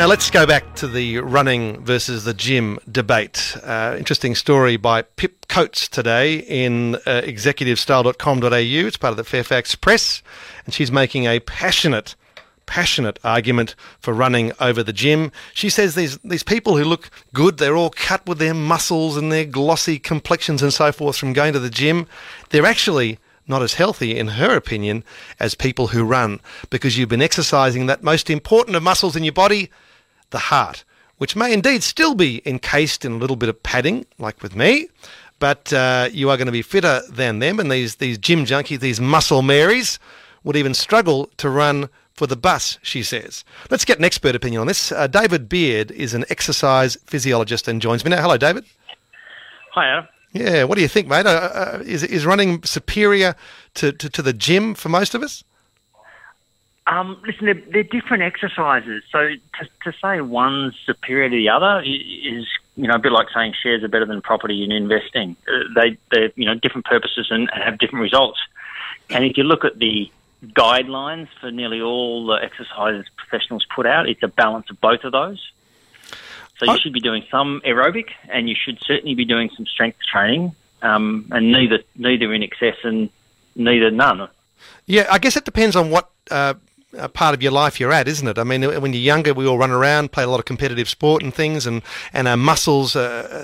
Now let's go back to the running versus the gym debate. Interesting story by Pip Coates today in executivestyle.com.au. It's part of the Fairfax Press, and she's making a passionate argument for running over the gym. She says these people who look good, they're all cut with their muscles and their glossy complexions and so forth from going to the gym. They're actually not as healthy, in her opinion, as people who run, because you've been exercising that most important of muscles in your body, the heart, which may indeed still be encased in a little bit of padding, like with me, but you are going to be fitter than them, and these gym junkies, these muscle Marys, would even struggle to run for the bus, she says. Let's get an expert opinion on this. David Beard is an exercise physiologist and joins me now. Hello, David. Hi, Adam. Yeah, what do you think, mate? Is running superior to the gym for most of us? Listen, they're different exercises. So to say one's superior to the other is, a bit like saying shares are better than property in investing. They're different purposes and have different results. And if you look at the guidelines for nearly all the exercises professionals put out, it's a balance of both of those. So you should be doing some aerobic, and you should certainly be doing some strength training, and neither in excess and neither none. Yeah, I guess it depends on what part of your life you're at, isn't it? I mean, when you're younger, we all run around, play a lot of competitive sport and things, and our muscles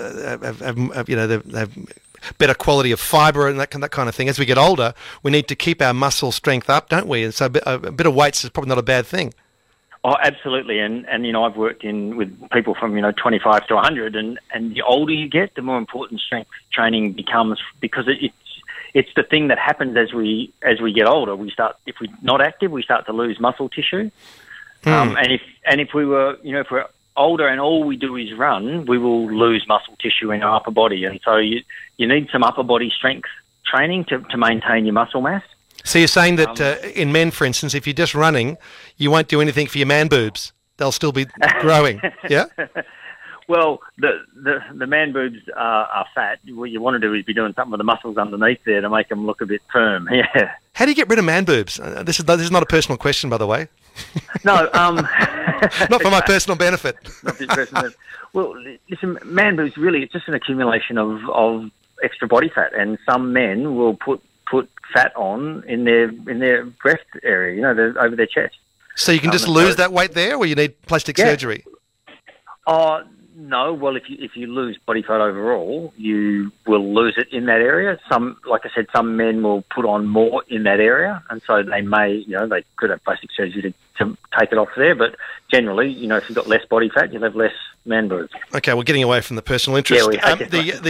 have better quality of fibre and that kind of thing. As we get older, we need to keep our muscle strength up, don't we? And so a bit of weights is probably not a bad thing. Oh, absolutely. And I've worked with people from, 25 to 100, and the older you get, the more important strength training becomes, because it's the thing that happens as we get older. If we're not active, we start to lose muscle tissue. And if we're older and all we do is run, we will lose muscle tissue in our upper body. And so you need some upper body strength training to maintain your muscle mass. So you're saying that in men, for instance, if you're just running, you won't do anything for your man boobs. They'll still be growing, yeah? Well, the man boobs are fat. What you want to do is be doing something with the muscles underneath there to make them look a bit firm, yeah. How do you get rid of man boobs? This is not a personal question, by the way. No. Not for my personal benefit. Not for your personal benefit. Well, listen, man boobs, really, it's just an accumulation of extra body fat, and some men will put fat on in their breast area, over their chest. So you can just lose that weight there, or you need plastic surgery? No. Well, if you lose body fat overall, you will lose it in that area. Like I said, some men will put on more in that area, and so they may, they could have plastic surgery to take it off there. But generally, if you've got less body fat, you'll have less man boobs. Okay, we're getting away from the personal interest. Yeah, I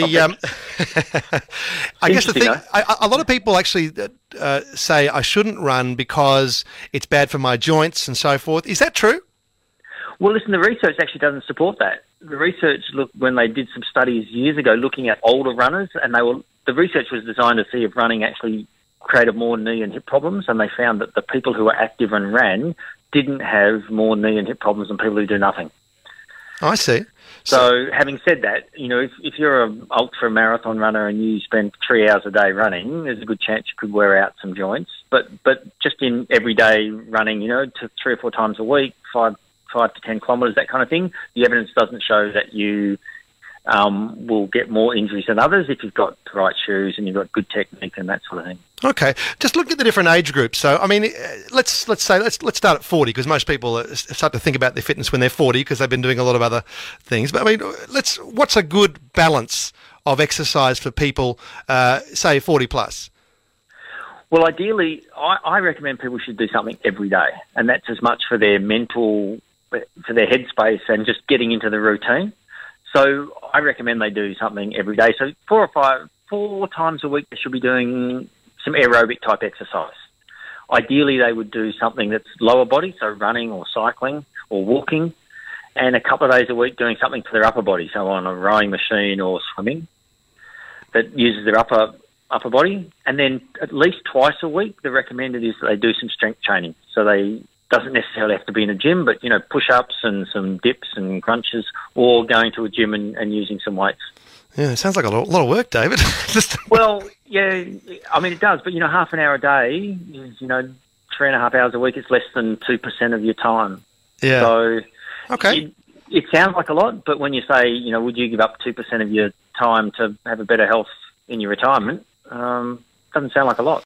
guess the thing, a lot of people actually say I shouldn't run because it's bad for my joints and so forth. Is that true? Well, listen, the research actually doesn't support that. The research, when they did some studies years ago looking at older runners, and the research was designed to see if running actually created more knee and hip problems, and they found that the people who were active and ran didn't have more knee and hip problems than people who do nothing. I see. So having said that, if you're an ultra marathon runner and you spend 3 hours a day running, there's a good chance you could wear out some joints. But just in everyday running, to 3 or 4 times a week, 5 to 10 kilometres, that kind of thing, the evidence doesn't show that you will get more injuries than others if you've got the right shoes and you've got good technique and that sort of thing. Okay, just look at the different age groups. So, I mean, let's start at 40, because most people start to think about their fitness when they're 40 because they've been doing a lot of other things. But I mean, what's a good balance of exercise for people, say 40 plus? Well, ideally, I recommend people should do something every day, and that's as much for their mental, for their headspace, and just getting into the routine. So I recommend they do something every day. So 4 times a week they should be doing some aerobic type exercise. Ideally, they would do something that's lower body, so running or cycling or walking, and a couple of days a week doing something for their upper body, so on a rowing machine or swimming that uses their upper body. And then at least twice a week, the recommended is that they do some strength training. So they doesn't necessarily have to be in a gym, but, push-ups and some dips and crunches, or going to a gym and using some weights. Yeah, it sounds like a lot of work, David. Well, yeah, I mean, it does, but, half an hour a day is, 3.5 hours a week, it's less than 2% of your time. Yeah. So, Okay. It sounds like a lot, but when you say, would you give up 2% of your time to have a better health in your retirement, doesn't sound like a lot.